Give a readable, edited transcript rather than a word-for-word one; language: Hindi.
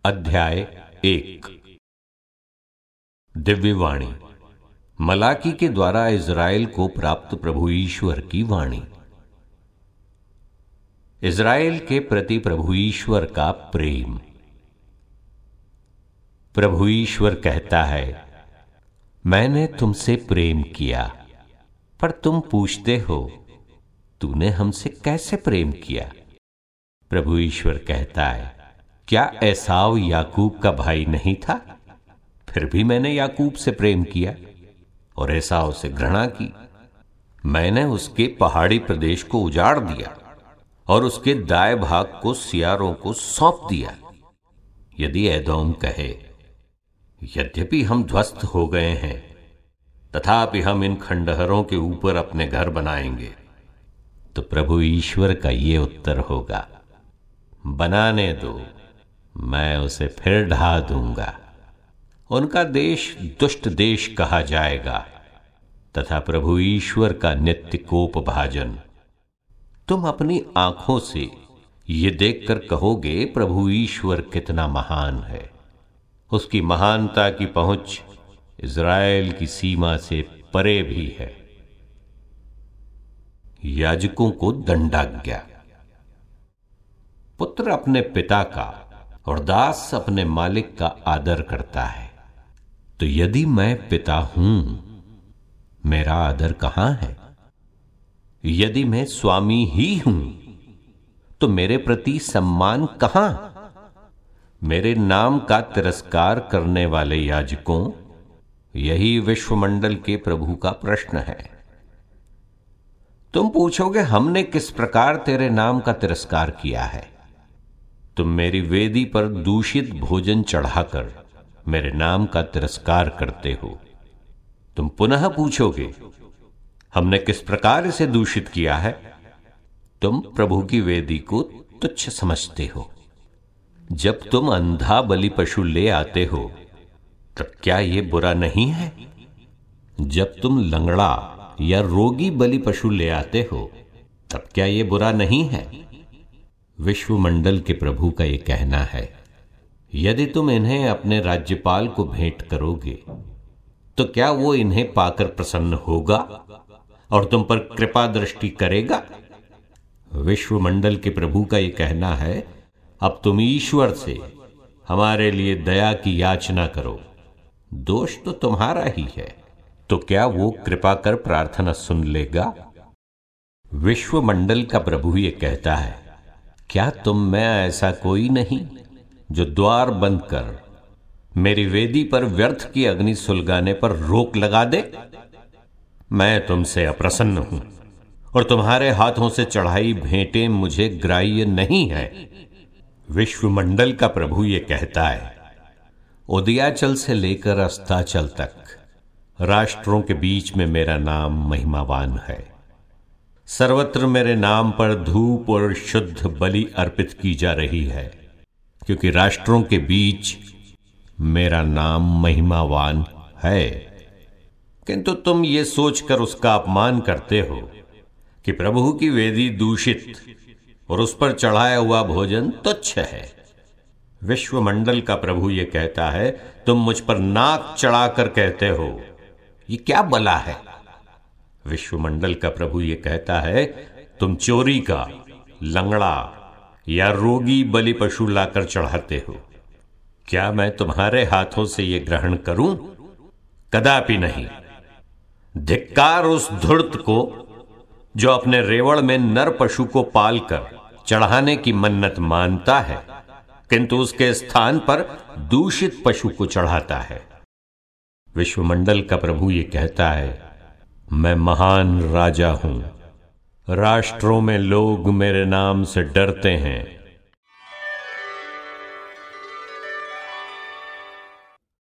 अध्याय 1। दिव्यवाणी। मलाकी के द्वारा इज़राइल को प्राप्त प्रभु ईश्वर की वाणी। इज़राइल के प्रति प्रभु ईश्वर का प्रेम। प्रभु ईश्वर कहता है, मैंने तुमसे प्रेम किया, पर तुम पूछते हो तूने हमसे कैसे प्रेम किया। प्रभु ईश्वर कहता है, क्या एसाव याकूब का भाई नहीं था? फिर भी मैंने याकूब से प्रेम किया और एसाव से घृणा की। मैंने उसके पहाड़ी प्रदेश को उजाड़ दिया और उसके दाएं भाग को सियारों को सौंप दिया। यदि एदोम कहे, यद्यपि हम ध्वस्त हो गए हैं, तथापि हम इन खंडहरों के ऊपर अपने घर बनाएंगे, तो प्रभु ईश्वर का ये उत्तर होगा, बनाने दो, मैं उसे फिर ढा दूंगा। उनका देश दुष्ट देश कहा जाएगा तथा प्रभु ईश्वर का नित्य कोप भाजन। तुम अपनी आंखों से ये देखकर कहोगे, प्रभु ईश्वर कितना महान है। उसकी महानता की पहुंच इज़राइल की सीमा से परे भी है। याजकों को दंडाज्ञा। पुत्र अपने पिता का और दास अपने मालिक का आदर करता है। तो यदि मैं पिता हूं, मेरा आदर कहां है? यदि मैं स्वामी ही हूं, तो मेरे प्रति सम्मान कहां? मेरे नाम का तिरस्कार करने वाले याजकों, यही विश्वमंडल के प्रभु का प्रश्न है। तुम पूछोगे, हमने किस प्रकार तेरे नाम का तिरस्कार किया है? तुम मेरी वेदी पर दूषित भोजन चढ़ाकर मेरे नाम का तिरस्कार करते हो। तुम पुनः पूछोगे, हमने किस प्रकार इसे दूषित किया है? तुम प्रभु की वेदी को तुच्छ समझते हो। जब तुम अंधा बलि पशु ले आते हो, तब क्या यह बुरा नहीं है? जब तुम लंगड़ा या रोगी बलि पशु ले आते हो, तब क्या यह बुरा नहीं है? विश्वमंडल के प्रभु का यह कहना है, यदि तुम इन्हें अपने राज्यपाल को भेंट करोगे, तो क्या वो इन्हें पाकर प्रसन्न होगा और तुम पर कृपा दृष्टि करेगा? विश्वमंडल के प्रभु का यह कहना है, अब तुम ईश्वर से हमारे लिए दया की याचना करो। दोष तो तुम्हारा ही है, तो क्या वो कृपा कर प्रार्थना सुन लेगा? विश्वमंडल का प्रभु यह कहता है, क्या तुम में ऐसा कोई नहीं जो द्वार बंद कर मेरी वेदी पर व्यर्थ की अग्नि सुलगाने पर रोक लगा दे? मैं तुमसे अप्रसन्न हूं और तुम्हारे हाथों से चढ़ाई भेंटें मुझे ग्राह्य नहीं है। विश्वमंडल का प्रभु यह कहता है, उदयाचल से लेकर अस्ताचल तक राष्ट्रों के बीच में मेरा नाम महिमावान है। सर्वत्र मेरे नाम पर धूप और शुद्ध बलि अर्पित की जा रही है, क्योंकि राष्ट्रों के बीच मेरा नाम महिमावान है। किंतु तुम ये सोचकर उसका अपमान करते हो कि प्रभु की वेदी दूषित और उस पर चढ़ाया हुआ भोजन तुच्छ है। विश्वमंडल का प्रभु ये कहता है, तुम मुझ पर नाक चढ़ाकर कहते हो, ये क्या बला है? विश्वमंडल का प्रभु ये कहता है, तुम चोरी का, लंगड़ा या रोगी बलि पशु लाकर चढ़ाते हो। क्या मैं तुम्हारे हाथों से यह ग्रहण करूं? कदापि नहीं। धिक्कार उस धूर्त को जो अपने रेवड़ में नर पशु को पालकर चढ़ाने की मन्नत मानता है, किंतु उसके स्थान पर दूषित पशु को चढ़ाता है। विश्वमंडल का प्रभु ये कहता है, मैं महान राजा हूं, राष्ट्रों में लोग मेरे नाम से डरते हैं